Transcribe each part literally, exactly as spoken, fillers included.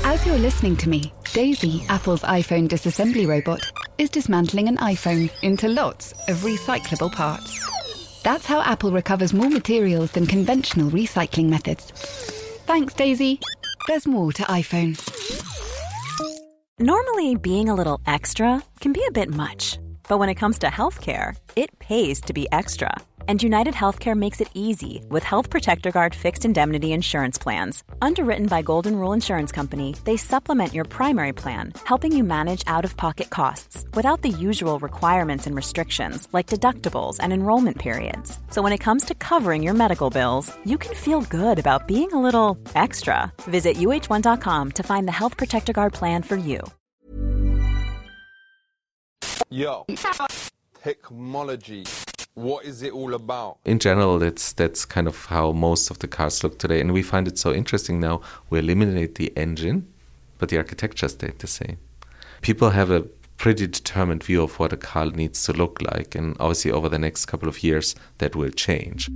As you're listening to me, Daisy, Apple's iPhone disassembly robot, is dismantling an iPhone into lots of recyclable parts. That's how Apple recovers more materials than conventional recycling methods. Thanks, Daisy. There's more to iPhone. Normally, being a little extra can be a bit much. But when it comes to healthcare, it pays to be extra. And United Healthcare makes it easy with Health Protector Guard fixed indemnity insurance plans. Underwritten by Golden Rule Insurance Company, they supplement your primary plan, helping you manage out-of-pocket costs without the usual requirements and restrictions like deductibles and enrollment periods. So when it comes to covering your medical bills, you can feel good about being a little extra. Visit U H one dot com to find the Health Protector Guard plan for you. Yo, technology. What is it all about? In general, that's that's kind of how most of the cars look today. And we find it so interesting now. We eliminate the engine, but the architecture stayed the same. People have a pretty determined view of what a car needs to look like. And obviously, over the next couple of years, that will change.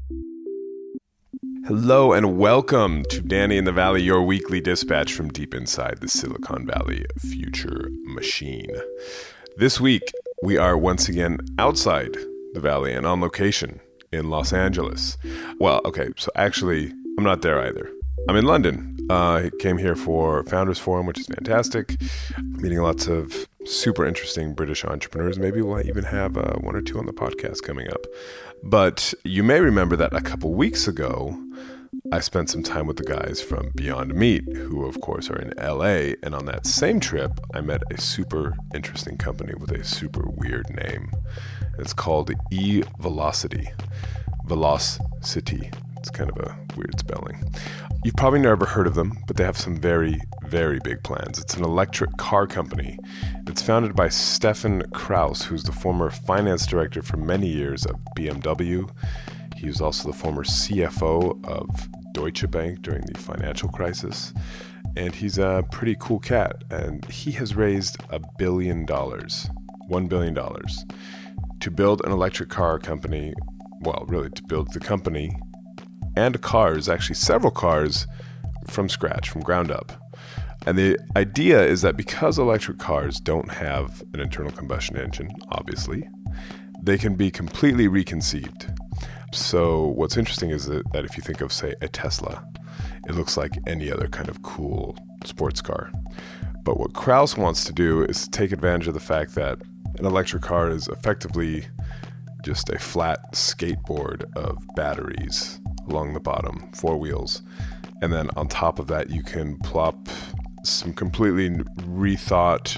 Hello and welcome to Danny in the Valley, your weekly dispatch from deep inside the Silicon Valley future machine. This week, we are once again outside the Valley and on location in Los Angeles. Well, okay, so actually, I'm not there either. I'm in London. Uh, I came here for Founders Forum, which is fantastic. Meeting lots of super interesting British entrepreneurs. Maybe we'll even have uh, one or two on the podcast coming up. But you may remember that a couple weeks ago, I spent some time with the guys from Beyond Meat, who of course are in L A. And on that same trip, I met a super interesting company with a super weird name. It's called eVelocity. Velocity. It's kind of a weird spelling. You've probably never heard of them, but they have some very, very big plans. It's an electric car company. It's founded by Stefan Kraus, who's the former finance director for many years of B M W. He was also the former C F O of Deutsche Bank during the financial crisis. And he's a pretty cool cat. And he has raised a billion dollars, one billion dollars, to build an electric car company. Well, really, to build the company and cars, actually several cars, from scratch, from ground up. And the idea is that because electric cars don't have an internal combustion engine, obviously, they can be completely reconceived. So what's interesting is that, that if you think of, say, a Tesla, it looks like any other kind of cool sports car. But what Kraus wants to do is to take advantage of the fact that an electric car is effectively just a flat skateboard of batteries along the bottom, four wheels. And then on top of that, you can plop some completely rethought,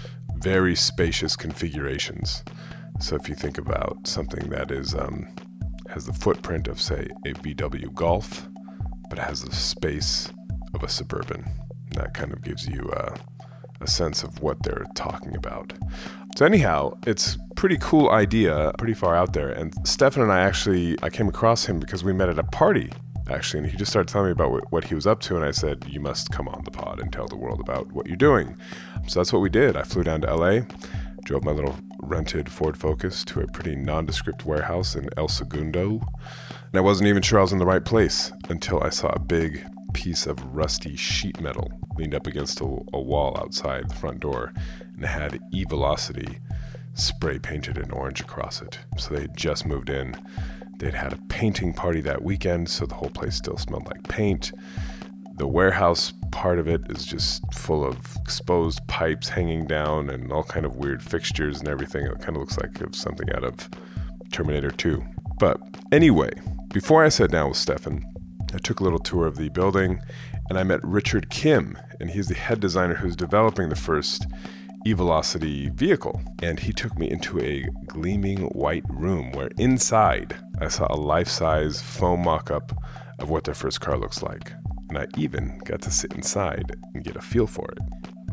very spacious configurations. So if you think about something that is um, has the footprint of, say, a V W Golf, but has the space of a Suburban, that kind of gives you uh, a sense of what they're talking about. So anyhow, it's a pretty cool idea, pretty far out there. And Stefan and I actually, I came across him because we met at a party, actually, and he just started telling me about what, what he was up to. And I said, you must come on the pod and tell the world about what you're doing. So that's what we did. I flew down to L A, drove my little rented Ford Focus to a pretty nondescript warehouse in El Segundo. And I wasn't even sure I was in the right place until I saw a big piece of rusty sheet metal leaned up against a, a wall outside the front door, and it had eVelocity spray painted in orange across it. So they had just moved in. They'd had a painting party that weekend, so the whole place still smelled like paint. The warehouse part of it is just full of exposed pipes hanging down and all kind of weird fixtures and everything. It kind of looks like it was something out of Terminator two. But anyway, before I sat down with Stefan, I took a little tour of the building and I met Richard Kim, and he's the head designer who's developing the first eVelocity vehicle. And he took me into a gleaming white room where inside I saw a life-size foam mock-up of what their first car looks like. And I even got to sit inside and get a feel for it.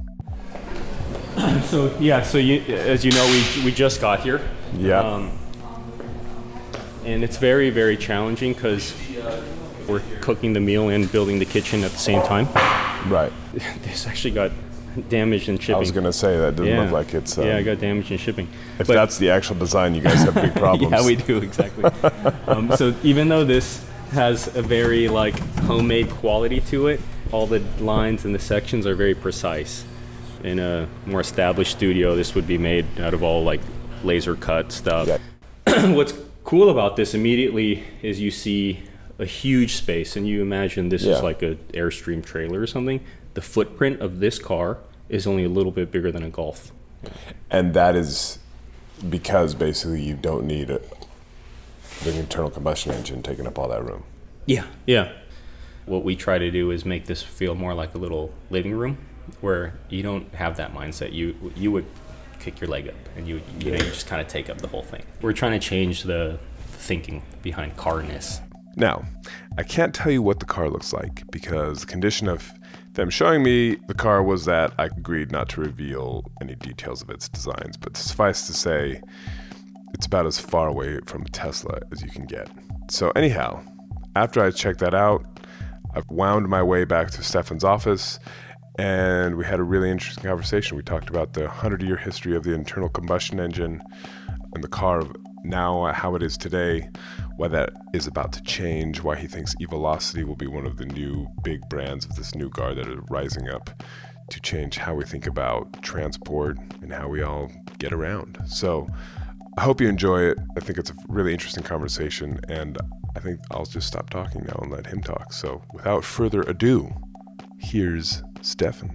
So yeah, so you, as you know, we we just got here. Yeah. Um, and it's very, very challenging because we're cooking the meal and building the kitchen at the same time. Right. This actually got damaged in shipping. I was going to say, that doesn't yeah. look like it's... Um, yeah, it got damaged in shipping. If but, that's the actual design, you guys have big problems. Yeah, we do, exactly. um, so even though this has a very like homemade quality to it, all the lines and the sections are very precise. In a more established studio, this would be made out of all like laser cut stuff. Yeah. What's cool about this immediately is you see a huge space, and you imagine this yeah. is like a Airstream trailer or something. The footprint of this car is only a little bit bigger than a Golf. And that is because basically you don't need a, the internal combustion engine taking up all that room. Yeah, yeah. What we try to do is make this feel more like a little living room where you don't have that mindset. You you would kick your leg up and you you know you just kind of take up the whole thing. We're trying to change the thinking behind carness. Now, I can't tell you what the car looks like because the condition of them showing me the car was that I agreed not to reveal any details of its designs, but suffice to say, it's about as far away from Tesla as you can get. So anyhow, after I checked that out, I wound my way back to Stefan's office, and we had a really interesting conversation. We talked about the hundred-year history of the internal combustion engine and the car of now, how it is today, why that is about to change, why he thinks eVelocity will be one of the new big brands of this new guard that are rising up to change how we think about transport and how we all get around. So I hope you enjoy it. I think it's a really interesting conversation, and I think I'll just stop talking now and let him talk. So without further ado, here's Stefan.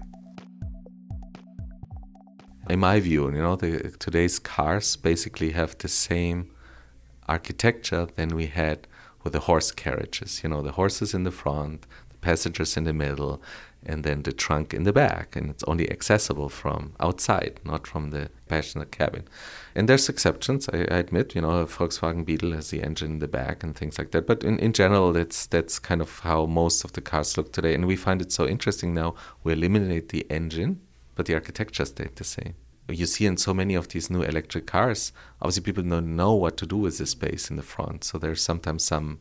In my view, you know, the, today's cars basically have the same architecture than we had with the horse carriages. You know, the horses in the front, the passengers in the middle, and then the trunk in the back. And it's only accessible from outside, not from the passenger cabin. And there's exceptions, I, I admit. You know, a Volkswagen Beetle has the engine in the back and things like that. But in, in general, that's that's kind of how most of the cars look today. And we find it so interesting now. We eliminate the engine, but the architecture stayed the same. You see in so many of these new electric cars, obviously people don't know what to do with the space in the front. So there's sometimes some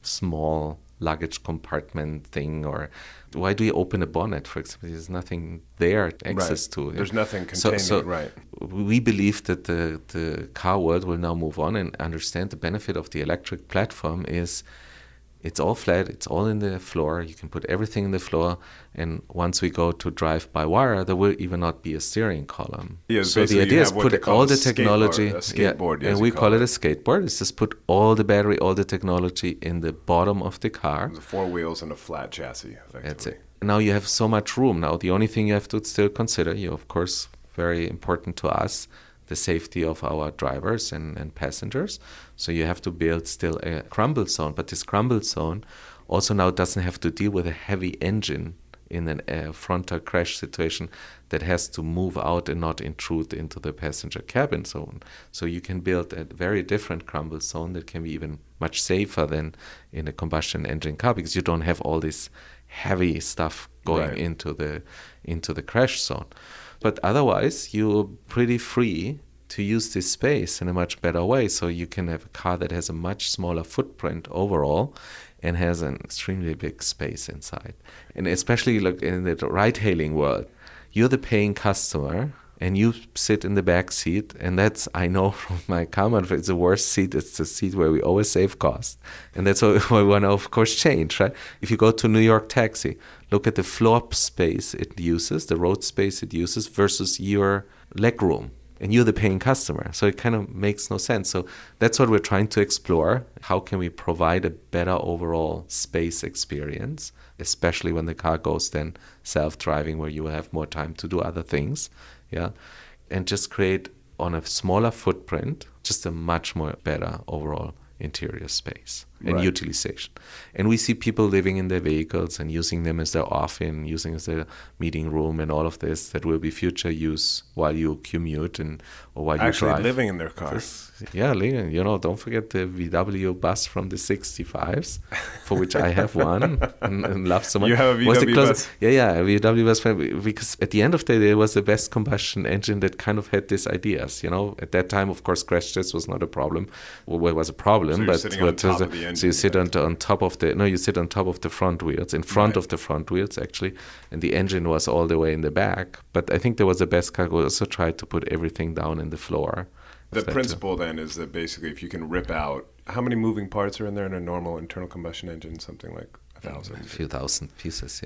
small luggage compartment thing, or why do you open a bonnet, for example? There's nothing there access right. to. There's nothing containing so, so it, right. We believe that the, the car world will now move on and understand the benefit of the electric platform is it's all flat, it's all in the floor, you can put everything in the floor, and once we go to drive by wire, there will even not be a steering column. Yeah, so the idea is put all the technology, skateboard, a skateboard, yeah, and we call, call it. it a skateboard, it's just put all the battery, all the technology in the bottom of the car. The four wheels and a flat chassis, effectively. That's it. Now you have so much room. Now the only thing you have to still consider, you of course, very important to us, the safety of our drivers and, and passengers. So you have to build still a crumble zone. But this crumble zone also now doesn't have to deal with a heavy engine in a uh, frontal crash situation that has to move out and not intrude into the passenger cabin zone. So you can build a very different crumble zone that can be even much safer than in a combustion engine car, because you don't have all this heavy stuff going right. into the into the crash zone. But otherwise, you're pretty free to use this space in a much better way. So you can have a car that has a much smaller footprint overall and has an extremely big space inside. And especially like in the ride-hailing world, you're the paying customer and you sit in the back seat. And that's, I know from my comment, it's the worst seat. It's the seat where we always save cost. And that's what we want to, of course, change, right? If you go to New York Taxi, look at the floor space it uses, the road space it uses versus your leg room. And you're the paying customer. So it kind of makes no sense. So that's what we're trying to explore. How can we provide a better overall space experience, especially when the car goes then self-driving, where you will have more time to do other things. Yeah, and just create on a smaller footprint, just a much more better overall interior space and right. utilization. And we see people living in their vehicles and using them as their office, using as their meeting room and all of this that will be future use while you commute and or while Actually you drive. Actually living in their cars. Yeah, living. You know, don't forget the V W bus from the sixty-fives, for which I have one and, and love so much. You have a V W bus? Yeah, yeah, a V W bus. Because at the end of the day, it was the best combustion engine that kind of had these ideas. You know, at that time, of course, crash test was not a problem. Well, it was a problem, so you're but sitting on top a, of the engine. So you sit on, on top of the no, you sit on top of the front wheels, in front right. of the front wheels actually, and the engine was all the way in the back. But I think there was the best car. We also tried to put everything down in the floor. The principle then is that basically if you can rip out, how many moving parts are in there in a normal internal combustion engine? Something like a thousand? A few thousand pieces, yes.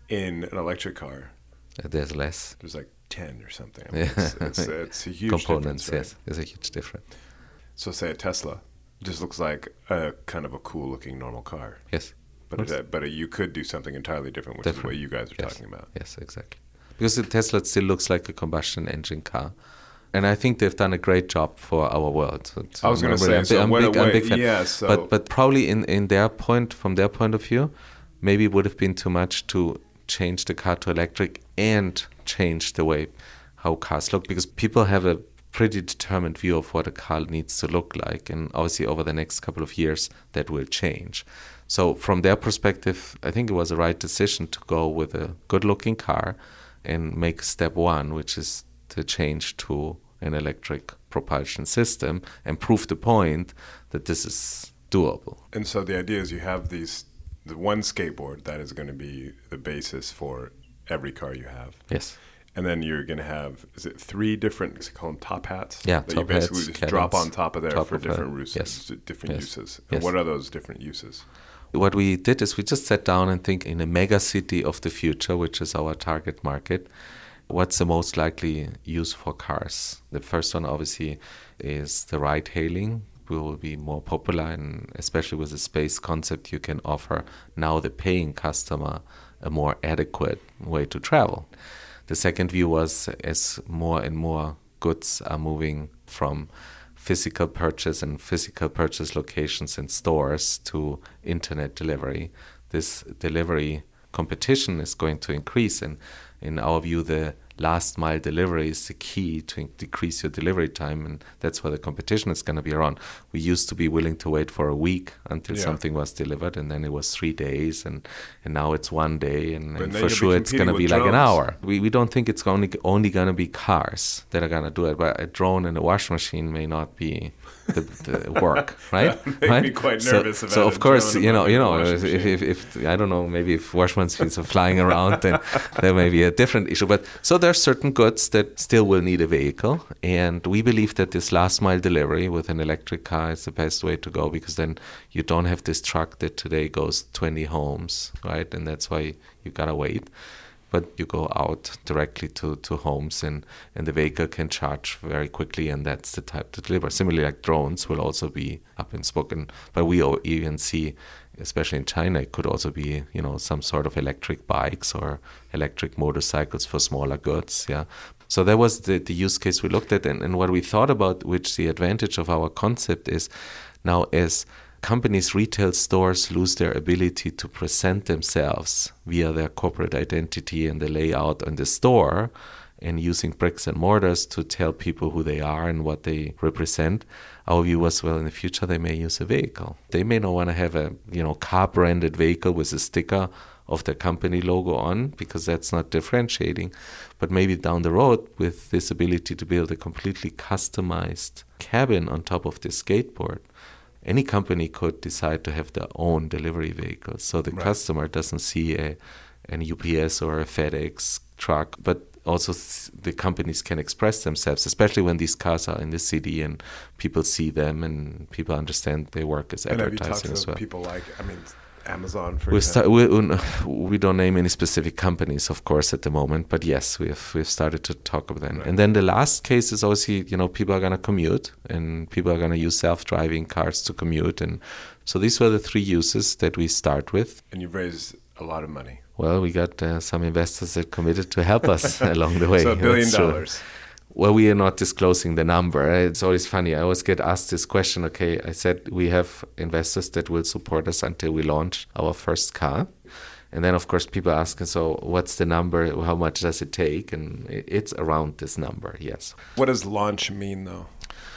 in an electric car, Uh, there's less. there's like ten or something. I mean, it's, it's, it's a huge components. difference, right? Yes, there's a huge difference. So say a Tesla just looks like a kind of a cool looking normal car. Yes, But it, but it, you could do something entirely different, which Different. is what you guys are Yes. talking about. Yes, exactly. Because the Tesla still looks like a combustion engine car. And I think they've done a great job for our world. So I was going to say, I'm, so I'm, what big, a I'm way, big fan. yeah, so. But, but probably in, in their point, from their point of view, maybe it would have been too much to change the car to electric and change the way how cars look. Because people have a pretty determined view of what a car needs to look like. And obviously over the next couple of years, that will change. So from their perspective, I think it was the right decision to go with a good-looking car and make step one, which is to change to an electric propulsion system and prove the point that this is doable. And so the idea is you have these, the one skateboard that is going to be the basis for every car you have. Yes. And then you're going to have, is it three different, is it called top hats? Yeah, that top you basically hats, just cabins, drop on top of there top for of different a- uses. yes, Different yes, uses. And yes. what are those different uses? What we did is we just sat down and think in a mega city of the future, which is our target market, what's the most likely use for cars? The first one obviously is the ride hailing. We will be more popular, and especially with the space concept, you can offer now the paying customer a more adequate way to travel. The second view was as more and more goods are moving from physical purchase and physical purchase locations and stores to internet delivery, this delivery competition is going to increase. And in our view, the last mile delivery is the key to decrease your delivery time, and that's where the competition is going to be around. We used to be willing to wait for a week until Yeah. something was delivered, and then it was three days, and, and now it's one day, and, But and then for you'll be sure it's going to competing be with like an drones. hour. We we don't think it's only only going to be cars that are going to do it, but a drone and a washing machine may not be the, the work, right? That made right? me quite So- nervous So, about of a course, drone you know, above you the know, washing if, machine. if, if I don't know, maybe if washing machines are flying around, then there may be a different issue. But so there are certain goods that still will need a vehicle, and we believe that this last mile delivery with an electric car is the best way to go, because then you don't have this truck that today goes twenty homes, right? And that's why you gotta wait. But you go out directly to, to homes, and, and the vehicle can charge very quickly, and that's the type to deliver. Similarly, like drones will also be up and spoken, but we all even see, especially in China, it could also be, you know, some sort of electric bikes or electric motorcycles for smaller goods, yeah. So that was the, the use case we looked at, and, and what we thought about, which the advantage of our concept is now as companies, retail stores lose their ability to present themselves via their corporate identity and the layout in the store, and using bricks and mortars to tell people who they are and what they represent. Our view was, well, in the future they may use a vehicle. They may not want to have a, you know, car-branded vehicle with a sticker of their company logo on, because that's not differentiating. But maybe down the road, with this ability to build a completely customized cabin on top of the skateboard, any company could decide to have their own delivery vehicles. So the Right. customer doesn't see a an U P S or a FedEx truck, but also th- the companies can express themselves, especially when these cars are in the city and people see them and people understand they work as And have you talked advertising to as well. people like, I mean, Amazon, for We example? start. We, we don't name any specific companies, of course, at the moment. But yes, we've we've started to talk about them. Right. And then the last case is obviously, you know, people are going to commute, and people are going to use self-driving cars to commute. And so these were the three uses that we start with. And you've raised a lot of money. Well, we got uh, some investors that committed to help us along the way. So a billion That's true. dollars. Well, we are not disclosing the number. It's always funny. I always get asked this question. Okay, I said we have investors that will support us until we launch our first car. And then, of course, people ask, so what's the number? How much does it take? And it- it's around this number, yes. What does launch mean, though?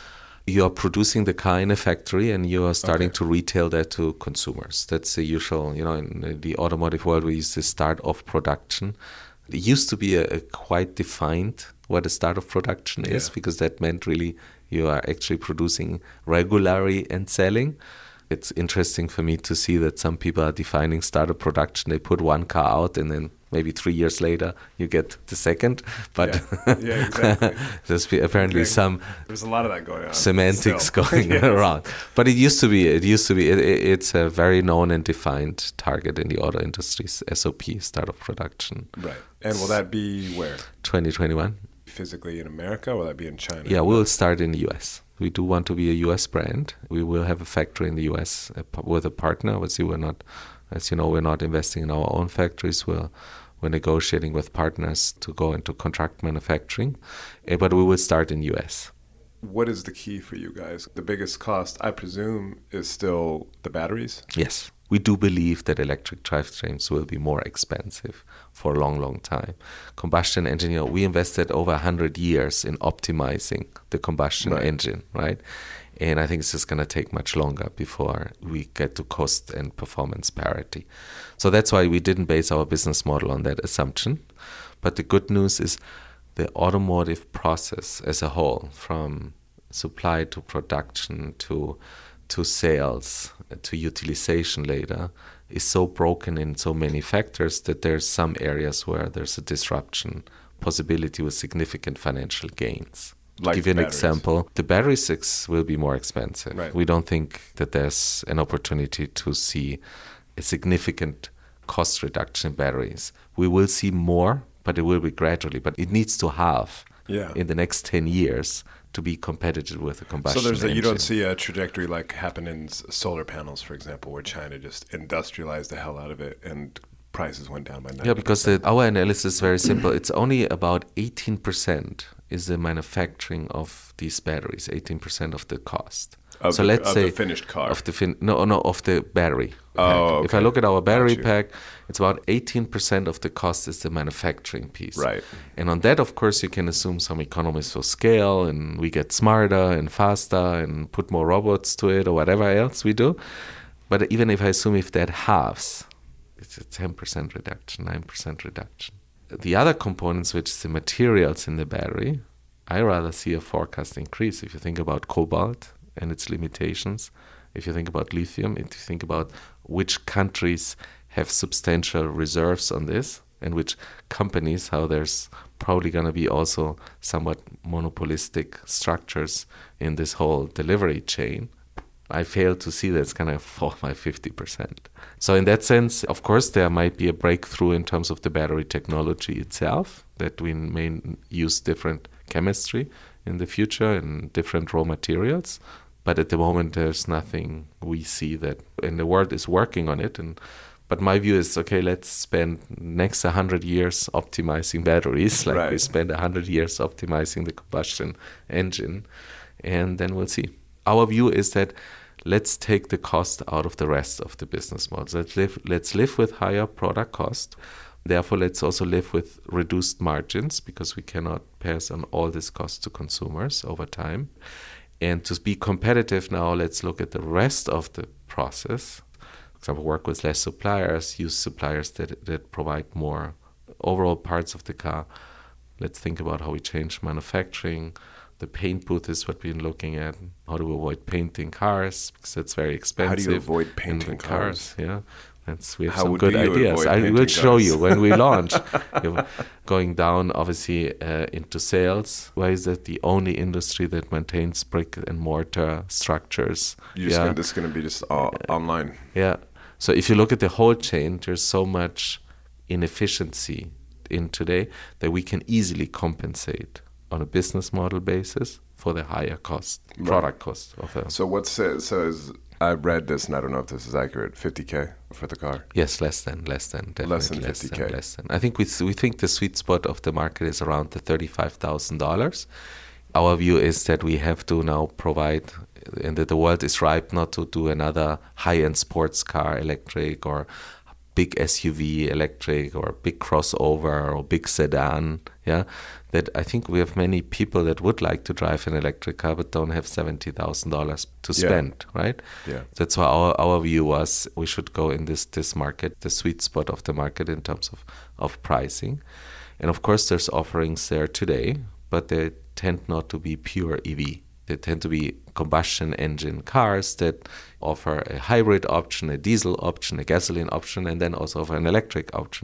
You are producing the car in a factory, and you are starting Okay. to retail that to consumers. That's the usual, you know, in the automotive world, we use the start of production. It used to be a, a quite defined what a start of production is, Yeah. because that meant really you are actually producing regularly and selling. It's interesting for me to see that some people are defining start of production. They put one car out and then Maybe three years later, you get the second. But yeah, yeah exactly. there's apparently okay. some there's a lot of that going on. Semantics still. going yes. around. But it used to be. It used to be. It, it, it's a very known and defined target in the auto industry's S O P, start of production. Right. And will that be where? twenty twenty-one. Physically in America, or will that be in China? Yeah, we'll start in the U S. We do want to be a U S brand. We will have a factory in the U S with a partner. Obviously, we're not, as you know, we're not investing in our own factories. We're we're negotiating with partners to go into contract manufacturing, but we will start in U S. What is the key for you guys? The biggest cost, I presume, is still the batteries? Yes. We do believe that electric drivetrains will be more expensive for a long, long time. Combustion engine, you know, we invested over one hundred years in optimizing the combustion right. engine, right? And I think it's just going to take much longer before we get to cost and performance parity. So that's why we didn't base our business model on that assumption. But the good news is the automotive process as a whole, from supply to production to to sales, to utilization later, is so broken in so many factors that there's some areas where there's a disruption possibility with significant financial gains. Like to give you an batteries. example, the battery six will be more expensive. Right. We don't think that there's an opportunity to see a significant cost reduction in batteries. We will see more, but it will be gradually. But it needs to have yeah. in the next ten years to be competitive with a combustion So there's a, engine. you don't see a trajectory like happen in s- solar panels, for example, where China just industrialized the hell out of it and prices went down by ninety percent. Yeah, because the, our analysis is very simple. It's only about eighteen percent is the manufacturing of these batteries, eighteen percent of the cost. Of so the, let's of say the finished car. Of the fin- no, no, of the battery. Oh, pack. okay. If I look at our battery Got you. pack, it's about eighteen percent of the cost is the manufacturing piece. Right. And on that, of course, you can assume some economies of scale, and we get smarter and faster and put more robots to it or whatever else we do. But even if I assume if that halves, it's a ten percent reduction, nine percent reduction. The other components, which is the materials in the battery, I rather see a forecast increase. If you think about cobalt and its limitations, if you think about lithium, if you think about which countries have substantial reserves on this and which companies, how there's probably going to be also somewhat monopolistic structures in this whole delivery chain, I fail to see that it's going to fall by fifty percent. So in that sense, of course, there might be a breakthrough in terms of the battery technology itself, that we may use different chemistry in the future and different raw materials. But at the moment, there's nothing we see that, and the world is working on it. And but my view is, okay, let's spend next one hundred years optimizing batteries, like Right. we spend one hundred years optimizing the combustion engine, and then we'll see. Our view is that let's take the cost out of the rest of the business models. Let's live, let's live with higher product cost. Therefore, let's also live with reduced margins, because we cannot pass on all this cost to consumers over time. And to be competitive now, let's look at the rest of the process. For example, work with less suppliers, use suppliers that, that provide more overall parts of the car. Let's think about how we change manufacturing. The paint booth is what we're looking at. How do we avoid painting cars? Because that's very expensive. How do you avoid in painting the cars? Yeah. That's, we have How some would good you ideas. avoid I will painting show cars? you when we launch. You know, going down, obviously, uh, into sales. Why is that the only industry that maintains brick and mortar structures? You're just yeah. gonna, this is going to be just all online. Yeah. So if you look at the whole chain, there's so much inefficiency in today that we can easily compensate on a business model basis for the higher cost, Right. product cost of a. So what's it? So is, I read this, and I don't know if this is accurate. fifty K for the car. Yes, less than, less than, definitely Less than fifty K. less than. I think we we think the sweet spot of the market is around the thirty-five thousand dollars. Our view is that we have to now provide, and that the world is ripe not to do another high-end sports car electric, or big S U V electric, or big crossover, or big sedan. Yeah, that I think we have many people that would like to drive an electric car but don't have seventy thousand dollars to Yeah. spend, right? Yeah. That's why our, our view was we should go in this this market, the sweet spot of the market in terms of, of pricing. And of course, there's offerings there today, but they tend not to be pure E V. They tend to be combustion engine cars that offer a hybrid option, a diesel option, a gasoline option, and then also offer an electric option.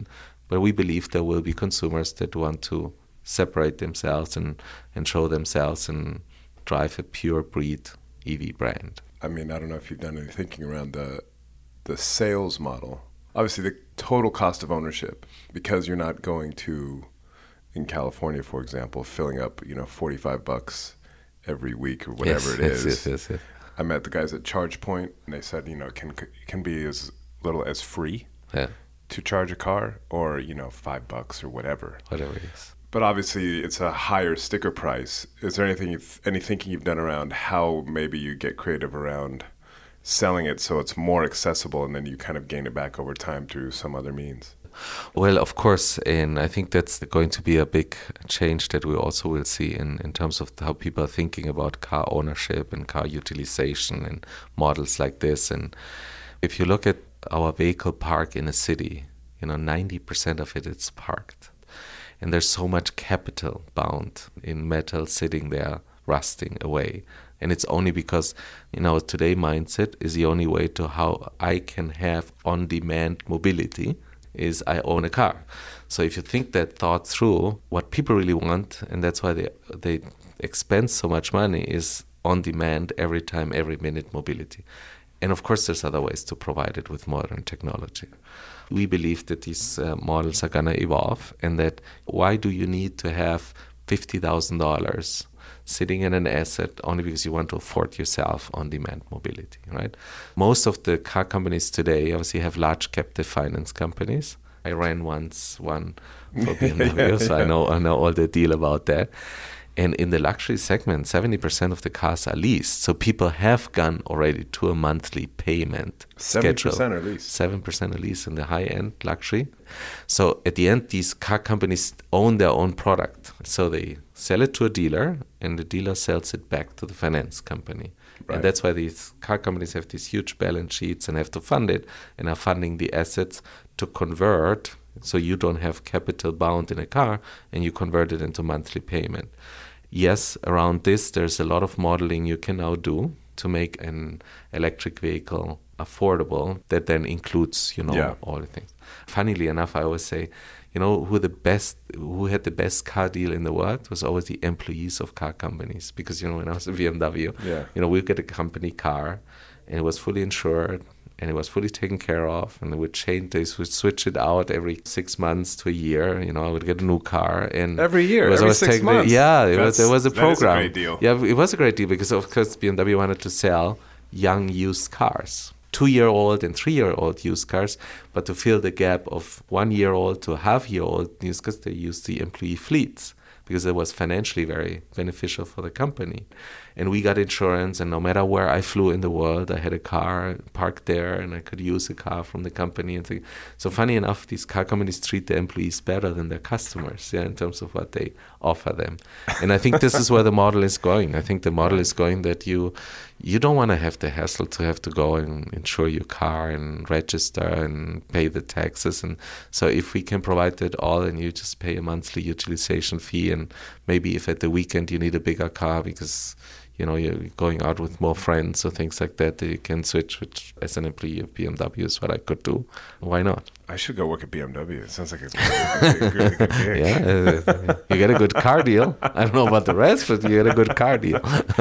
But we believe there will be consumers that want to separate themselves and, and show themselves and drive a pure breed E V brand. I mean, I don't know if you've done any thinking around the the sales model. Obviously, the total cost of ownership, because you're not going to, in California, for example, filling up, you know, forty-five bucks every week or whatever yes, it is. Yes, yes, yes. I met the guys at ChargePoint, and they said, you know, it can it can be as little as free yeah. to charge a car, or, you know, five bucks or whatever. Whatever it is. But obviously, it's a higher sticker price. Is there anything, you've, any thinking you've done around how maybe you get creative around selling it so it's more accessible, and then you kind of gain it back over time through some other means? Well, of course, and I think that's going to be a big change that we also will see in, in terms of how people are thinking about car ownership and car utilization and models like this. And if you look at our vehicle park in a city, you know, ninety percent of it is parked. And there's so much capital bound in metal sitting there, rusting away. And it's only because, you know, today mindset is the only way to how I can have on-demand mobility is I own a car. So if you think that thought through, what people really want, and that's why they they expend so much money, is on-demand, every time, every minute mobility. And of course, there's other ways to provide it with modern technology. We believe that these uh, models are going to evolve, and that why do you need to have fifty thousand dollars sitting in an asset only because you want to afford yourself on-demand mobility, right? Most of the car companies today obviously have large captive finance companies. I ran once one for B M W, yeah, so yeah. I know I know all the deal about that. And in the luxury segment, seventy percent of the cars are leased. So people have gone already to a monthly payment seventy percent schedule. seven percent are leased. seven percent are leased in the high-end luxury. So at the end, these car companies own their own product. So they sell it to a dealer, and the dealer sells it back to the finance company. Right. And that's why these car companies have these huge balance sheets and have to fund it, and are funding the assets to convert. So you don't have capital bound in a car, and you convert it into monthly payment. Yes, around this, there's a lot of modeling you can now do to make an electric vehicle affordable that then includes, you know, yeah. all the things. Funnily enough, I always say, you know, who the best, who had the best car deal in the world was always the employees of car companies. Because, you know, when I was at B M W, yeah. you know, we get a company car, and it was fully insured, and it was fully taken care of, and they would change, they would switch it out every six months to a year. You know, I would get a new car, and every year, it was every always six taken, months. Yeah, it That's, was. It was a program. That is a great deal. Yeah, it was a great deal because of course B M W wanted to sell young used cars, two-year-old and three-year-old used cars, but to fill the gap of one-year-old to half-year-old used cars, they used the employee fleets, because it was financially very beneficial for the company. And we got insurance, and no matter where I flew in the world, I had a car parked there, and I could use a car from the company. And things. So funny enough, these car companies treat their employees better than their customers, yeah, in terms of what they offer them. And I think this is where the model is going. I think the model is going that you you don't want to have the hassle to have to go and insure your car and register and pay the taxes. And so if we can provide that all, and you just pay a monthly utilization fee, and maybe if at the weekend you need a bigger car because you know, you're going out with more friends or things like that, that you can switch, which as an employee of B M W is what I could do. Why not? I should go work at B M W. It sounds like a really, really good gig. Yeah, uh, you get a good car deal. I don't know about the rest, but you get a good car deal.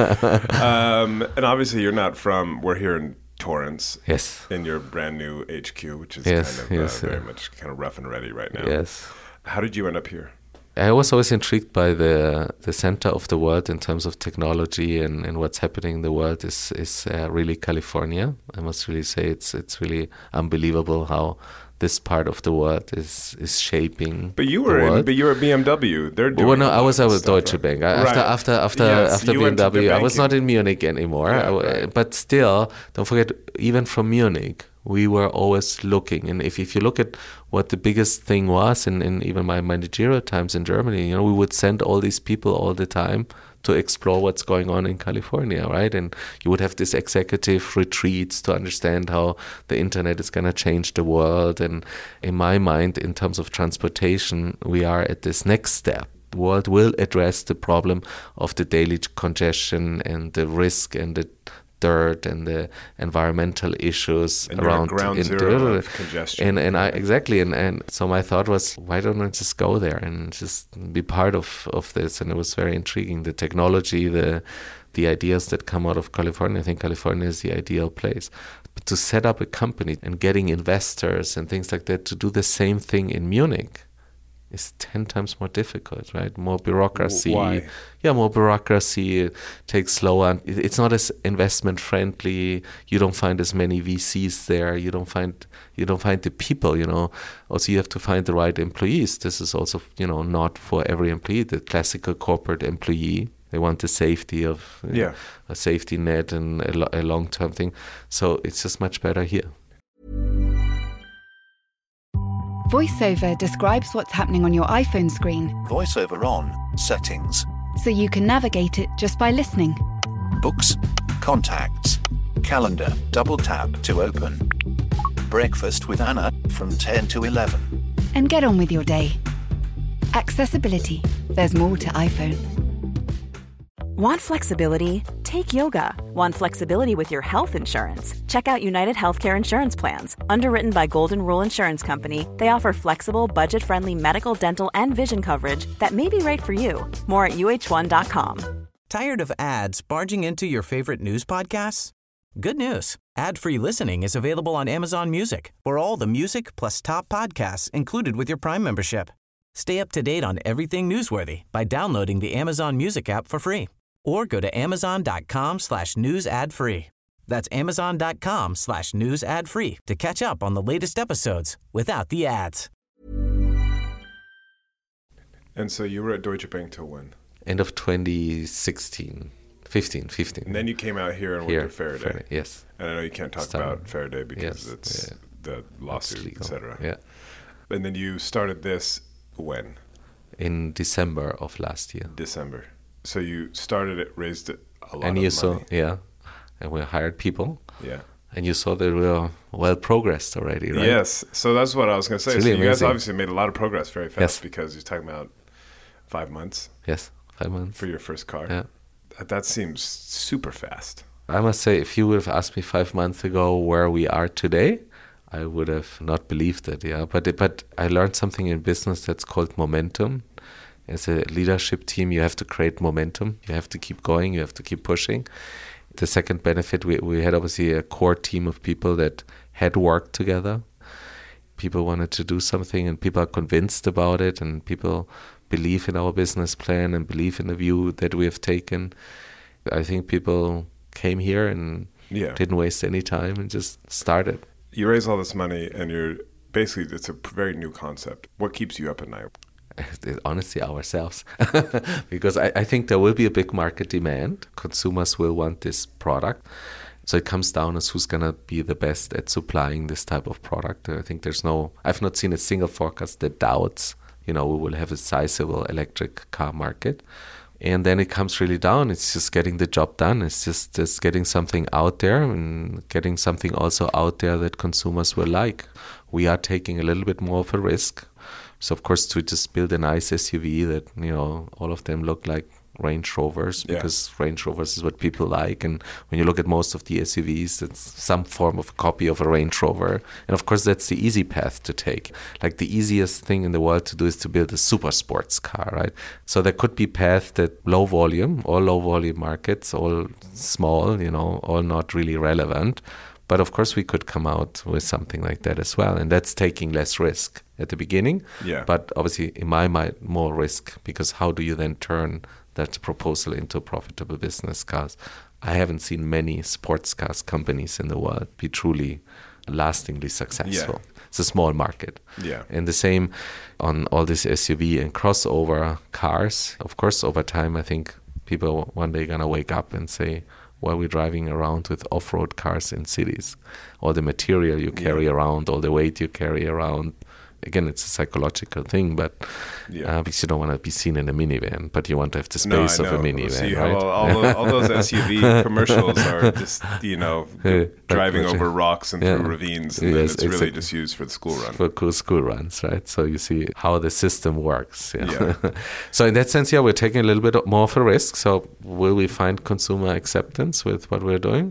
um, and obviously you're not from, we're here in Torrance. Yes. In your brand new H Q, which is yes, kind of yes, uh, very uh, much kind of rough and ready right now. Yes. How did you end up here? I was always intrigued by the the center of the world in terms of technology and, and what's happening in the world is is uh, really California. I must really say it's it's really unbelievable how this part of the world is is shaping. But you were the world. in, but you were at B M W. They're doing. Well, no, I was I was stuff, Deutsche right? Bank. After right. after after yes, after you B M went to W, the I was not banking. in Munich anymore. Yeah, I, right. But still, don't forget, even from Munich, we were always looking. And if, if you look at what the biggest thing was in, in even my managerial times in Germany, you know, we would send all these people all the time to explore what's going on in California, right? And you would have these executive retreats to understand how the internet is going to change the world. And in my mind, in terms of transportation, we are at this next step. The world will address the problem of the daily congestion and the risk and the dirt and the environmental issues and around ground in, zero of congestion. And and I exactly and, and so my thought was, why don't I just go there and just be part of, of this? And it was very intriguing. The technology, the the ideas that come out of California. I think California is the ideal place. But to set up a company and getting investors and things like that to do the same thing in Munich is ten times more difficult, right? More bureaucracy. Why? Yeah, more bureaucracy. It takes slower. It's not as investment friendly. You don't find as many V Cs there. You don't find you don't find the people. You know. Also, you have to find the right employees. This is also, you know, not for every employee. The classical corporate employee, they want the safety of uh, yeah. a safety net and a, lo- a long term thing. So it's just much better here. VoiceOver describes what's happening on your iPhone screen, VoiceOver on, settings, so you can navigate it just by listening. books, contacts, calendar, double tap to open. Breakfast with Anna from ten to eleven. And get on with your day. Accessibility. There's more to iPhone. Want flexibility? Take yoga. Want flexibility with your health insurance? Check out United Healthcare Insurance Plans. Underwritten by Golden Rule Insurance Company, they offer flexible, budget-friendly medical, dental, and vision coverage that may be right for you. More at U H one dot com. Tired of ads barging into your favorite news podcasts? Good news. Ad-free listening is available on Amazon Music for all the music plus top podcasts included with your Prime membership. Stay up to date on everything newsworthy by downloading the Amazon Music app for free. Or go to amazon.com slash news ad free. That's amazon.com slash news ad free to catch up on the latest episodes without the ads. And so you were at Deutsche Bank till when? End of twenty sixteen. fifteen, fifteen. And then you came out here and Here, went to Faraday. Faraday, yes. And I know you can't talk Started. about Faraday because Yes, it's yeah. the lawsuit, legal. et cetera. Yeah. And then you started this when? In December of last year. December. So you started it, raised it a lot And of you money. saw, yeah, and we hired people. Yeah. And you saw that we were well progressed already, right? Yes. So that's what I was going to say. It's So really you guys amazing. obviously made a lot of progress very fast Yes. because you're talking about five months Yes, five months. for your first car. Yeah. That, that seems super fast. I must say, if you would have asked me five months ago where we are today, I would have not believed it. Yeah, but it, but I learned something in business that's called momentum. As a leadership team, you have to create momentum. You have to keep going. You have to keep pushing. The second benefit, we we had obviously a core team of people that had worked together. People wanted to do something, and people are convinced about it, and people believe in our business plan and believe in the view that we have taken. I think people came here and Yeah. didn't waste any time and just started. You raise all this money and you're basically, it's a very new concept. What keeps you up at night? Honestly, ourselves. Because I, I think there will be a big market demand. Consumers will want this product. So it comes down as who's going to be the best at supplying this type of product. I think there's no, I've not seen a single forecast that doubts, you know, we will have a sizable electric car market. And then it comes really down. It's just getting the job done. It's just, just getting something out there and getting something also out there that consumers will like. We are taking a little bit more of a risk. So, of course, to just build a nice S U V that, you know, all of them look like Range Rovers, because yeah. Range Rovers is what people like. And when you look at most of the S U Vs, it's some form of a copy of a Range Rover. And, of course, that's the easy path to take. Like, the easiest thing in the world to do is to build a super sports car, right? So there could be paths that low volume, all low volume markets, all small, you know, all not really relevant. But of course, we could come out with something like that as well. And that's taking less risk at the beginning. Yeah. But obviously, in my mind, more risk, because how do you then turn that proposal into a profitable business? Cars. I haven't seen many sports cars companies in the world be truly lastingly successful. Yeah. It's a small market. Yeah. And the same on all these S U V and crossover cars. Of course, over time, I think people one day going to wake up and say, why are we driving around with off-road cars in cities? All the material you carry yeah. around, all the weight you carry around. Again, it's a psychological thing, but yeah. uh, because you don't want to be seen in a minivan, but you want to have the space no, of a minivan, so you right? have all, all, those, all those S U V commercials are just, you know, Yeah, driving like, over rocks and yeah. through ravines, and Yes, then it's exactly. really just used for the school run. For cool school runs, right? So you see how the system works. Yeah. Yeah. So in that sense, yeah, we're taking a little bit more of a risk. So will we find consumer acceptance with what we're doing?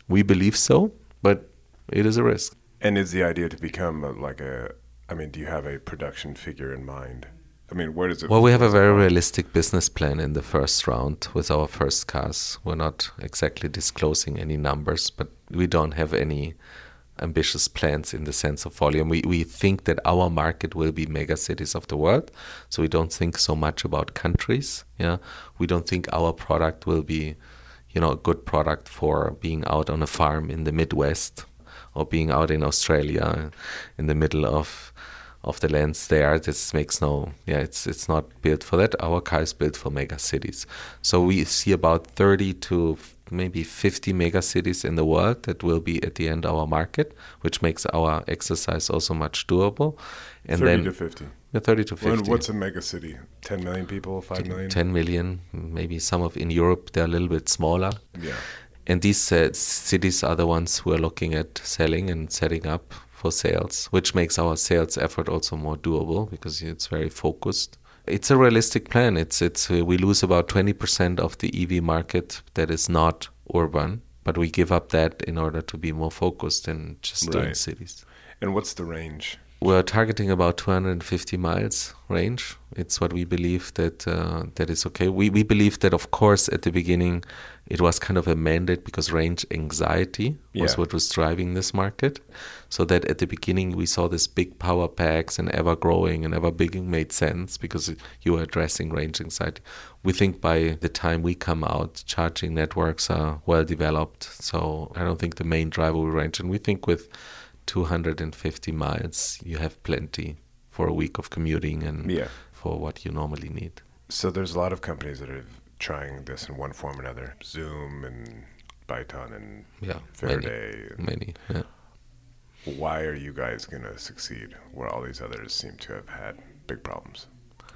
We believe so, but it is a risk. And is the idea to become a, like a, I mean, do you have a production figure in mind? I mean, where does it... Well, we have a very realistic business plan in the first round with our first cars. We're not exactly disclosing any numbers, but we don't have any ambitious plans in the sense of volume. We we think that our market will be mega cities of the world, so we don't think so much about countries. Yeah, we don't think our product will be, you know, a good product for being out on a farm in the Midwest or being out in Australia in the middle of of the lands there. This makes no, yeah, it's it's not built for that. Our car is built for mega cities. So we see about thirty to maybe fifty mega cities in the world that will be at the end our market, which makes our exercise also much doable. And thirty then to fifty. Yeah, thirty to fifty. Well, what's a mega city? ten million people, five million? ten million, maybe some of in Europe, they're a little bit smaller. Yeah. And these uh, cities are the ones who are looking at selling and setting up for sales, which makes our sales effort also more doable because it's very focused. It's a realistic plan. It's it's uh, we lose about twenty percent of the E V market that is not urban, but we give up that in order to be more focused and just doing Right. cities. And what's the range? We're targeting about two hundred fifty miles range. It's what we believe that uh, that is okay. We we believe that, of course, at the beginning, it was kind of a mandate because range anxiety was Yeah. what was driving this market. So that at the beginning we saw this big power packs and ever growing and ever bigger made sense because you were addressing range anxiety. We think by the time we come out, charging networks are well developed. So I don't think the main driver will range. And we think with two hundred fifty miles, you have plenty for a week of commuting and Yeah. for what you normally need. So there's a lot of companies that are trying this in one form or another. Zoom and Byton and Yeah, Faraday. many, many. Yeah. Why are you guys going to succeed where all these others seem to have had big problems?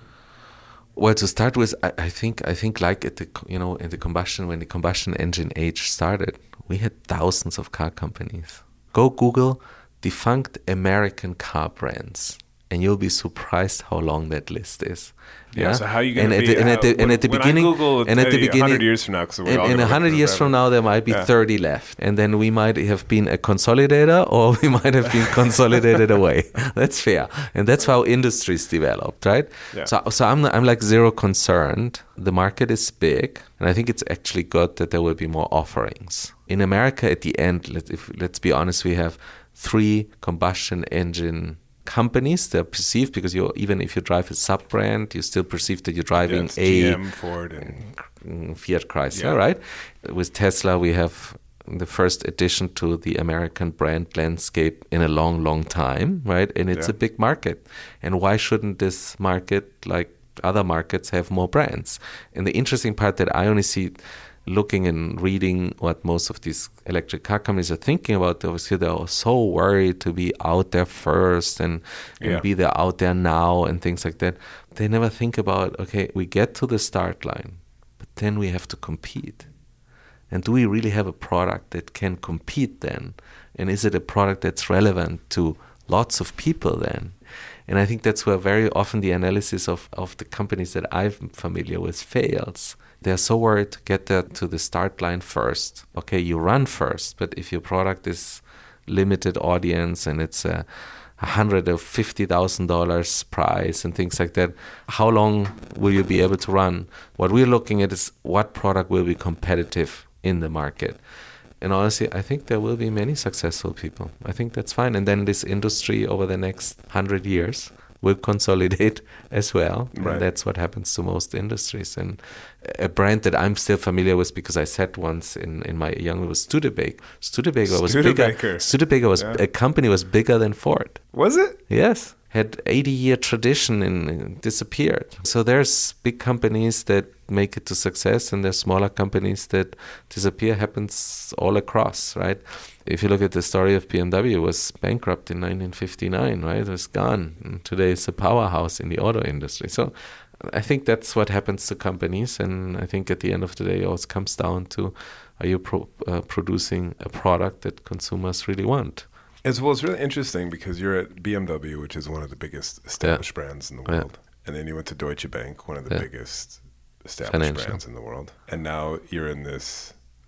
Well, to start with, I, I think I think like at the you know in the combustion when the combustion engine age started, we had thousands of car companies. Go Google defunct American car brands, and you'll be surprised how long that list is. Yeah. So how are you going and to at be? the, and how, at the, when, and at the when beginning, I Google and at the a beginning, hundred years from now, because we're all in a hundred years from now, there might be Yeah. thirty left, and then we might have been a consolidator, or we might have been consolidated away. That's fair, and that's how industries developed, right? Yeah. So, so I'm I'm like zero concerned. The market is big, and I think it's actually good that there will be more offerings. In America, at the end, let, if, let's be honest, we have three combustion engine companies. They're perceived because you even if you drive a sub brand, you still perceive that you're driving Yes, a G M, Ford, and mm, Fiat Chrysler, Yeah. right? With Tesla, we have the first addition to the American brand landscape in a long, long time, right? And it's Yeah. a big market. And why shouldn't this market, like other markets, have more brands? And the interesting part that I only see looking and reading what most of these electric car companies are thinking about, obviously they're so worried to be out there first and, and Yeah. be there out there now and things like that. They never think about, okay, we get to the start line, but then we have to compete. And do we really have a product that can compete then? And is it a product that's relevant to lots of people then? And I think that's where very often the analysis of, of the companies that I'm familiar with fails. They're so worried to get there to the start line first. Okay, you run first, but if your product is limited audience and it's a one hundred fifty thousand dollars price and things like that, how long will you be able to run? What we're looking at is what product will be competitive in the market. And honestly, I think there will be many successful people. I think that's fine. And then this industry over the next hundred years will consolidate as well. Right. And that's what happens to most industries. And a brand that I'm still familiar with because I said once in, in my young was Studebaker. Studebaker was Studebaker. bigger. Studebaker was Yeah. a company was bigger than Ford. was it? Yes. Had eighty year tradition and, and disappeared. So there's big companies that make it to success and there's smaller companies that disappear. Happens all across, right? If you look at the story of B M W, it was bankrupt in nineteen fifty-nine, right? It was gone. And today it's a powerhouse in the auto industry. So I think that's what happens to companies. And I think at the end of the day, it always comes down to, are you pro- uh, producing a product that consumers really want? As well, it's really interesting because you're at B M W, which is one of the biggest established brands in the Yeah. world. And then you went to Deutsche Bank, one of the Yeah. biggest established Financial. brands in the world. And now you're in this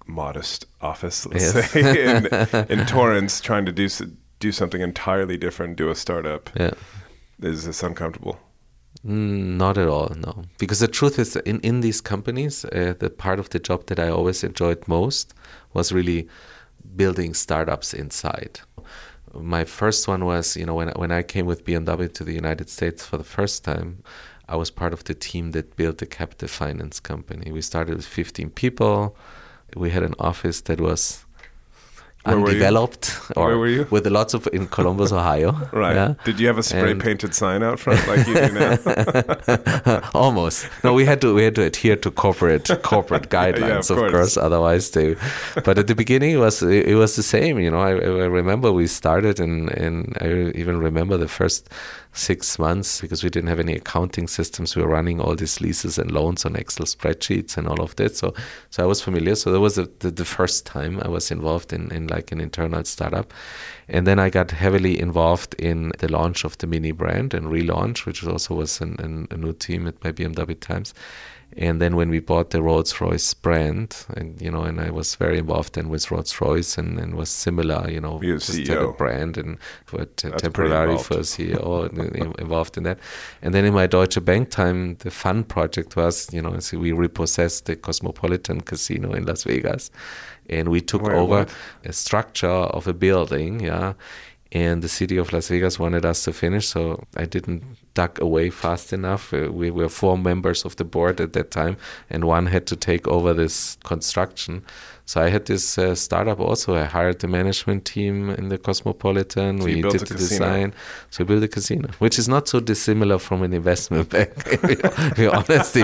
modest office, let's Yes. say, in, in Torrance, trying to do do something entirely different, do a startup. Yeah. Is this uncomfortable? Mm, not at all, no. Because the truth is, in, in these companies, uh, the part of the job that I always enjoyed most was really building startups inside. My first one was, you know, when, when I came with B M W to the United States for the first time, I was part of the team that built the captive finance company. We started with fifteen people. We had an office that was Where were you? undeveloped, or Where were you? with lots of in Columbus, Ohio. Right. Yeah? Did you have a spray And- painted sign out front like you do now? Almost. No, we had to we had to adhere to corporate corporate guidelines, of of, course. course. Otherwise, they. But at the beginning, it was it, it was the same. You know, I, I remember we started, and and I even remember the first six months because we didn't have any accounting systems. We were running all these leases and loans on Excel spreadsheets and all of that. So so I was familiar. So that was the the, the first time I was involved in in like an internal startup. And then I got heavily involved in the launch of the Mini brand and relaunch, which also was an, an, a new team at my B M W times. And then when we bought the Rolls-Royce brand, and you know, and I was very involved then with Rolls-Royce, and, and was similar, you know, You were just C E had O. a brand and for t- That's temporarily pretty for a C E O and, and involved in that. And then in my Deutsche Bank time, the fun project was, you know, so we repossessed the Cosmopolitan Casino in Las Vegas, and we took Wait, over what? a structure of a building, yeah. And the city of Las Vegas wanted us to finish, so I didn't duck away fast enough. Uh, we were four members of the board at that time, and one had to take over this construction. So I had this uh, startup also. I hired the management team in the Cosmopolitan. So we you built did a the casino. design. So we built a casino, which is not so dissimilar from an investment bank. We honestly,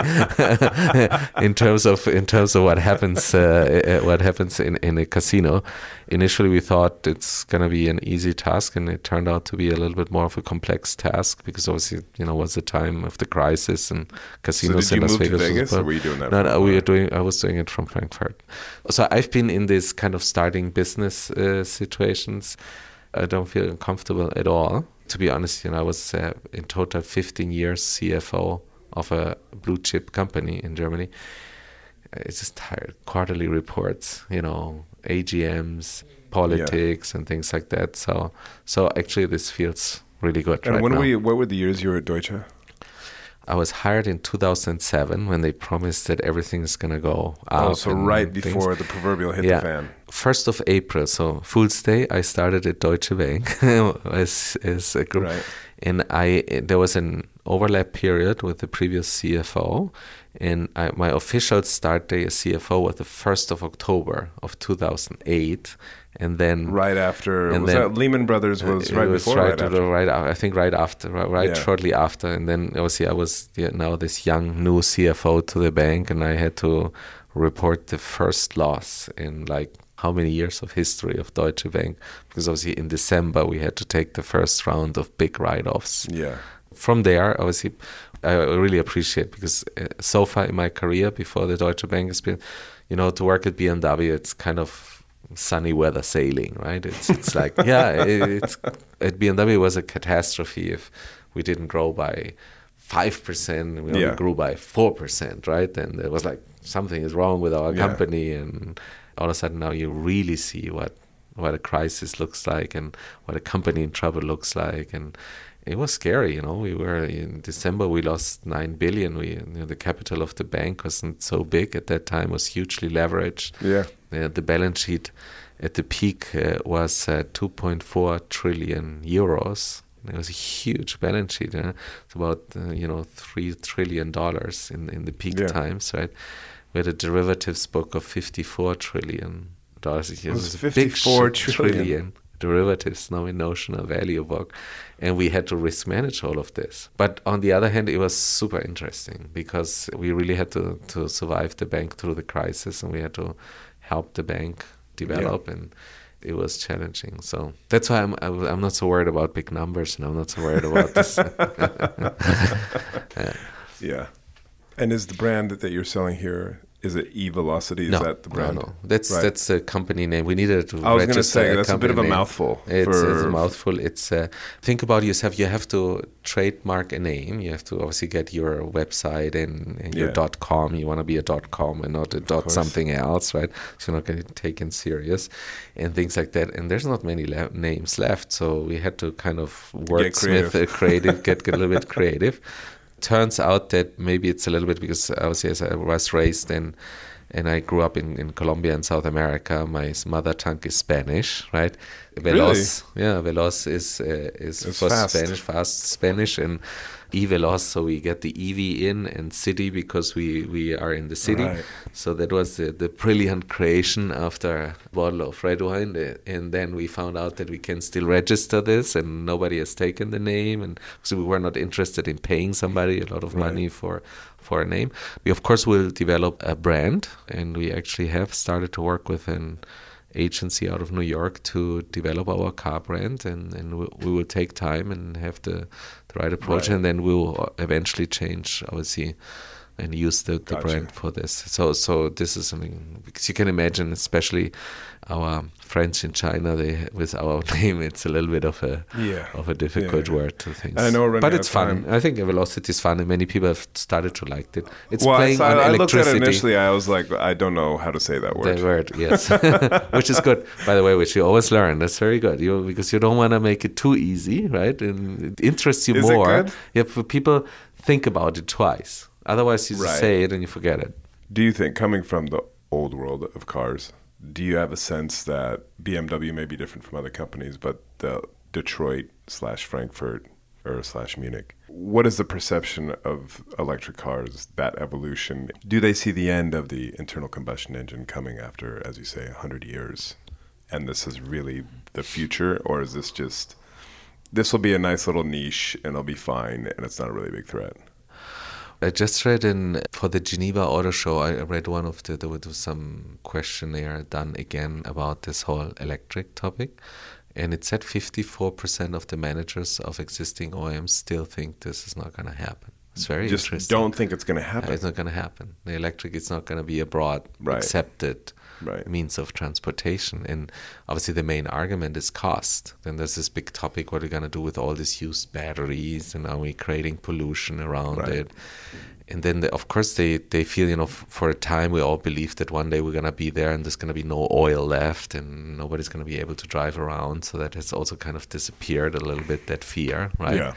in terms of in terms of what happens, uh, what happens in, in a casino. Initially, we thought it's going to be an easy task, and it turned out to be a little bit more of a complex task because obviously, you know, was the time of the crisis and casinos So did you in Las move to Vegas. was Vegas, or about- were you doing that No, from no, we afar? were doing. I was doing it from Frankfurt. So I've been in this kind of starting business uh, situations. I don't feel uncomfortable at all. To be honest, you know, I was uh, in total fifteen years C F O of a blue chip company in Germany. It's just tired. Quarterly reports, you know, A G Ms, politics, and things like that. So, so actually, this feels really good And right when now. were you, what were the years you were at Deutsche? I was hired in two thousand seven when they promised that everything is going to go up. Oh, so and right things. before the proverbial hit Yeah. the fan. First of April, so Fool's Day, I started at Deutsche Bank as, as a group. Right. And I there was an overlap period with the previous C F O. And I, my official start day as C F O was the first of October of two thousand eight. And then Right after, And was then- that Lehman Brothers was it right was before or right, right after? right a- I think right after, right, right Yeah. shortly after. And then obviously I was yeah, now this young new C F O to the bank, and I had to report the first loss in like how many years of history of Deutsche Bank, because obviously in December we had to take the first round of big write-offs. Yeah. From there, obviously, I really appreciate, because uh, so far in my career before the Deutsche Bank has been, you know, to work at B M W, it's kind of sunny weather sailing, right? It's it's like, yeah, it, it's at B M W it was a catastrophe if we didn't grow by five percent, we only Yeah. grew by four percent, right? And it was like, something is wrong with our Yeah. company, and all of a sudden now you really see what what a crisis looks like and what a company in trouble looks like. And it was scary, you know. We were in December, we lost nine billion. We, you know, the capital of the bank wasn't so big at that time; was hugely leveraged. Yeah. Uh, the balance sheet at the peak uh, was uh, two point four trillion euros. It was a huge balance sheet. Uh, it's about uh, you know three trillion dollars in in the peak Yeah. times, right? We had a derivatives book of fifty-four trillion dollars. It was was a big fifty-four shit trillion. derivatives, no notional value book, and we had to risk manage all of this. But on the other hand, it was super interesting because we really had to to survive the bank through the crisis, and we had to help the bank develop, Yeah. and it was challenging. So that's why I'm I'm not so worried about big numbers, and I'm not so worried about this. Yeah. And is the brand that you're selling here Is it E-Velocity? Is no, that the brand? No, no. That's right. that's a company name. We needed to I was register going to say, a that's a bit of a name. mouthful. It's, for... it's a mouthful. It's uh, think about yourself. You have to trademark a name. You have to obviously get your website and, and your Yeah. .com. You want to be a .com and not a dot course. something else, right? So you're not getting taken serious and things like that. And there's not many le- names left, so we had to kind of wordsmith, creative. uh, creative, get, get a little bit creative. Turns out that maybe it's a little bit because obviously as I was raised in and I grew up in, in Colombia and South America. My mother tongue is Spanish, right? Veloz, really? Yeah, Veloz is uh, is it's for fast. Spanish, fast Spanish, and E-Veloz, so we get the E V in and city because we, we are in the city. Right. So that was the, the brilliant creation after a bottle of red wine. And then we found out that we can still register this and nobody has taken the name. And so we were not interested in paying somebody a lot of money Right. for, for a name. We, of course, will develop a brand, and we actually have started to work with an agency out of New York to develop our car brand, and, and we, we will take time and have the, the right approach, Right. and then we'll eventually change, obviously, and use the, the Gotcha. brand for this. So so this is something, because you can imagine, especially our friends in China, they with our name, it's a little bit of a Yeah. of a difficult Yeah, yeah. word to things. And I know we're running but out it's of fun. time. I think Velocity is fun, and many people have started to like it. It's well, playing I, on I looked electricity. at it initially, I was like, I don't know how to say that word. The word, yes, which is good, by the way, which you always learn. That's very good, you because you don't want to make it too easy, right? And it interests you Is it more. good? Yeah, for people think about it twice. Otherwise, you just Right. say it and you forget it. Do you think, coming from the old world of cars, do you have a sense that B M W may be different from other companies, but the Detroit slash Frankfurt or slash Munich, what is the perception of electric cars, that evolution? Do they see the end of the internal combustion engine coming after, as you say, one hundred years? And this is really the future? Or is this just, this will be a nice little niche and it'll be fine and it's not a really big threat? I just read in, for the Geneva Auto Show, I read one of the, there was some questionnaire done again about this whole electric topic. And it said fifty-four percent of the managers of existing O E Ms still think this is not going to happen. It's very Just interesting. don't think it's going to happen. It's not going to happen. The electric is not going to be a broad Right. accepted Right. means of transportation. And obviously the main argument is cost. Then there's this big topic, what are we going to do with all these used batteries, and are we creating pollution around Right. it? And then, the, of course, they, they feel, you know, f- for a time we all believe that one day we're going to be there and there's going to be no oil left and nobody's going to be able to drive around. So that has also kind of disappeared a little bit, that fear, right? Yeah.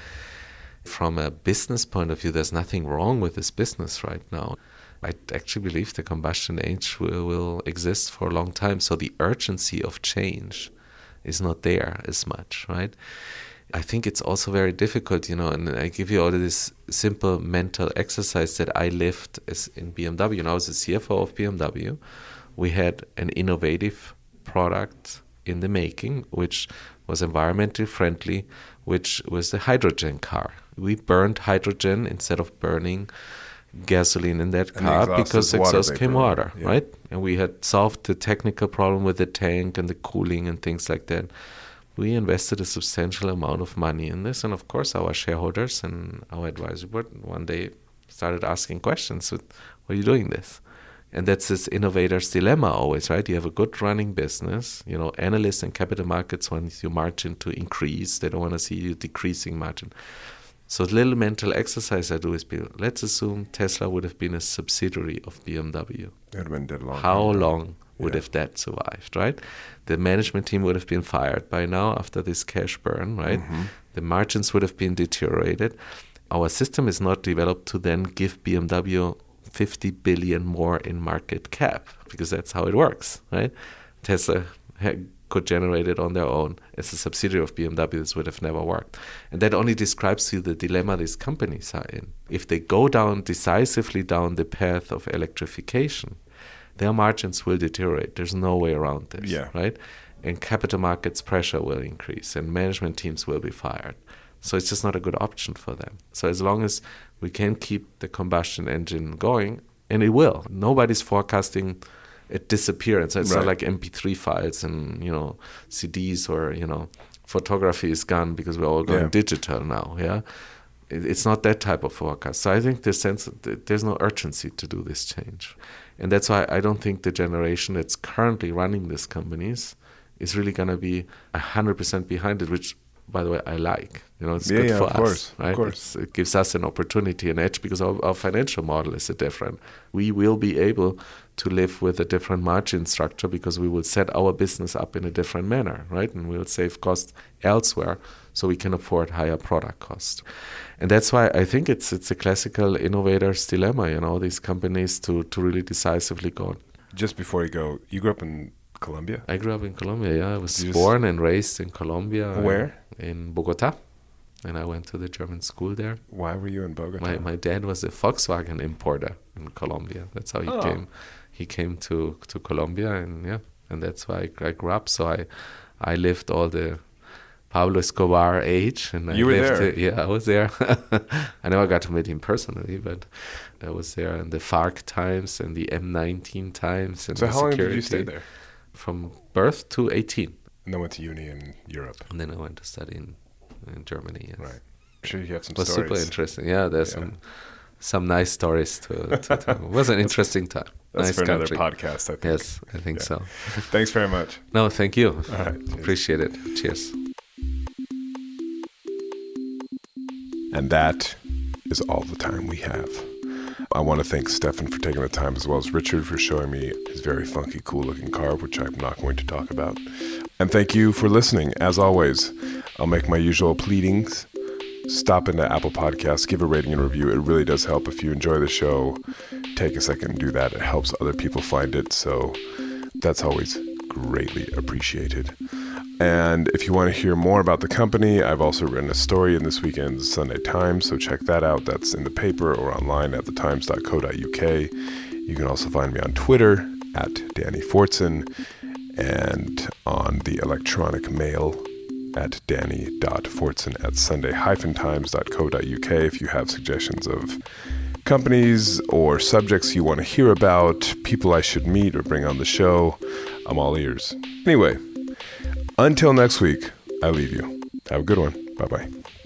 From a business point of view, there's nothing wrong with this business right now. I actually believe the combustion age will, will exist for a long time. So the urgency of change is not there as much, right? I think it's also very difficult, you know, and I give you all this simple mental exercise that I lived as in B M W. And I was the C F O of B M W. We had an innovative product in the making, which was environmentally friendly, which was the hydrogen car. We burned hydrogen instead of burning gasoline in that And the car exhaust because is water exhaust came vapor, water, yeah. right? And we had solved the technical problem with the tank and the cooling and things like that. We invested a substantial amount of money in this, and of course our shareholders and our advisory board one day started asking questions. Why are you doing this? And that's this innovator's dilemma always, right? You have a good running business. You know, analysts and capital markets want your margin to increase. They don't want to see you decreasing margin. So the little mental exercise I do is, be, let's assume Tesla would have been a subsidiary of B M W. It would have been dead long. How time ago. long would Yeah. have that survived, right? The management team would have been fired by now after this cash burn, right? Mm-hmm. The margins would have been deteriorated. Our system is not developed to then give B M W fifty billion more in market cap, because that's how it works, right? Tesla ha- could generate it on their own. As a subsidiary of B M W, this would have never worked. And that only describes to you the dilemma these companies are in. If they go down decisively down the path of electrification, their margins will deteriorate. There's no way around this, Yeah. right? And capital markets pressure will increase and management teams will be fired. So it's just not a good option for them. So as long as we can keep the combustion engine going, and it will. Nobody's forecasting a disappearance. It's Right. not like M P three files and, you know, C Ds or, you know, photography is gone because we're all going Yeah. digital now, yeah? It's not that type of forecast. So I think there's, sense, there's no urgency to do this change. And that's why I don't think the generation that's currently running these companies is really going to be one hundred percent behind it, which, by the way, I like. You know, it's yeah, good yeah, for of us, course, right? Of course. It's, it gives us an opportunity, an edge, because our, our financial model is a different. We will be able to live with a different margin structure because we will set our business up in a different manner, right? And we'll save costs elsewhere so we can afford higher product costs. And that's why I think it's it's a classical innovator's dilemma, you know, these companies to, to really decisively go. Just before you go, you grew up in Colombia? I grew up in Colombia, yeah. I was You born and raised in Colombia. Where? In Bogota. And I went to the German school there. Why were you in Bogota? My my dad was a Volkswagen importer in Colombia. That's how he Oh. came. He came to, to Colombia, and yeah, and that's why I, I grew up. So I, I lived all the Pablo Escobar age, and I You were lived there? it- yeah, I was there. I never got to meet him personally, but I was there in the FARC times and the M nineteen times. And So the how long did you security. stay there? From birth to eighteen, And then went to uni in Europe. and then I went to study in, in Germany. Yes. Right. I'm sure you have some It was stories. super interesting. Yeah, there's Yeah. some some nice stories to, to tell. It was an interesting time. That's nice for another country. podcast, I think. Yes, I think Yeah. so. Thanks very much. No, thank you. All right, cheers. Appreciate it. Cheers. And that is all the time we have. I want to thank Stefan for taking the time, as well as Richard for showing me his very funky, cool-looking car, which I'm not going to talk about. And thank you for listening. As always, I'll make my usual pleadings. Stop into Apple Podcasts, give a rating and review. It really does help. If you enjoy the show, take a second and do that. It helps other people find it, so that's always greatly appreciated. And if you want to hear more about the company, I've also written a story in this weekend's Sunday Times, so check that out. That's in the paper or online at the times dot co dot u k. You can also find me on Twitter at Danny Fortson and on the electronic mail at danny dot fortson at sunday dash times dot co dot u k if you have suggestions of companies or subjects you want to hear about, people I should meet or bring on the show. I'm all ears. Anyway, until next week, I leave you. Have a good one. Bye-bye.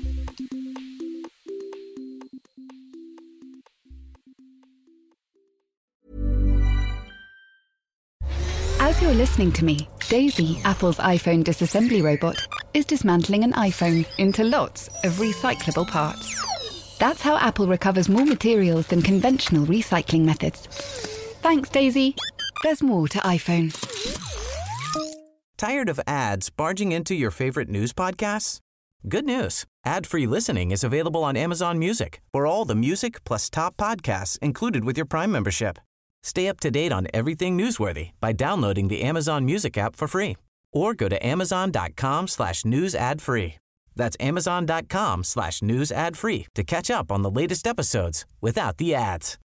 As you're listening to me, Daisy, Apple's iPhone disassembly robot, is dismantling an iPhone into lots of recyclable parts. That's how Apple recovers more materials than conventional recycling methods. Thanks, Daisy. There's more to iPhone. Tired of ads barging into your favorite news podcasts? Good news. Ad-free listening is available on Amazon Music for all the music plus top podcasts included with your Prime membership. Stay up to date on everything newsworthy by downloading the Amazon Music app for free or go to amazon.com slash news ad free. That's amazon.com slash news ad free to catch up on the latest episodes without the ads.